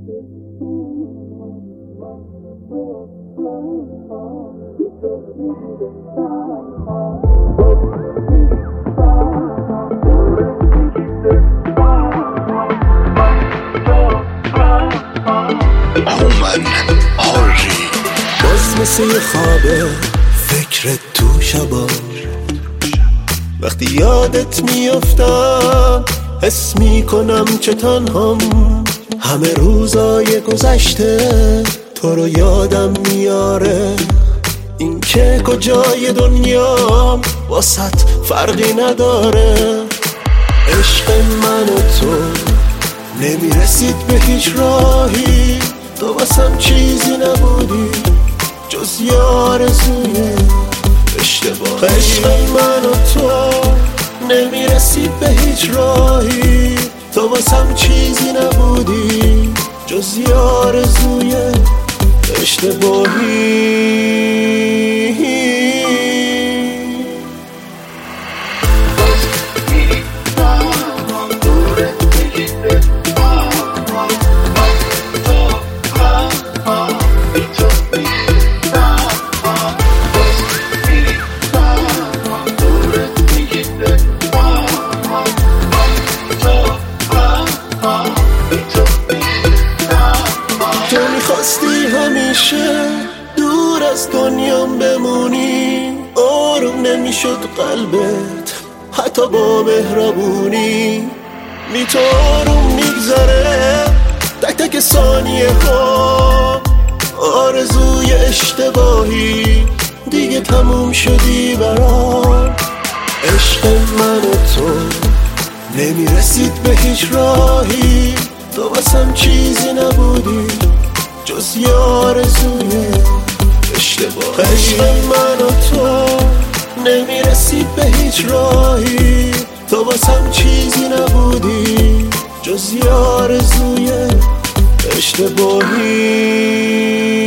باز مثل یه خوابه فکرت تو شبا، وقتی یادت میافتم حس میکنم چه تنهام. همه روزای گذشته تو رو یادم میاره، این که کجای دنیام واسط فرقی نداره. عشق من و تو نمیرسید به هیچ راهی، تو واسم چیزی نبودی جز یه آرزوی اشتباه. عشق من و تو نمیرسید به هیچ راهی، تو واسم چیزی نبودی جز یه آرزوی اشتباهی. تو میخواستی همیشه دور از دنیام بمونی، آروم نمیشد قلبت حتی با مهربونی. بی تو آروم میگذره تک تک ثانیه ها، آرزوی اشتباهی دیگه تموم شدی برام. عشق من و تو نمیرسید به هیچ راهی، تو واسم چیزی نبودی جز یه آرزوی اشتباه. عشق من و تو نمیرسید به هیچ راهی، تو واسم چیزی نبودی جز یه آرزوی اشتباهی.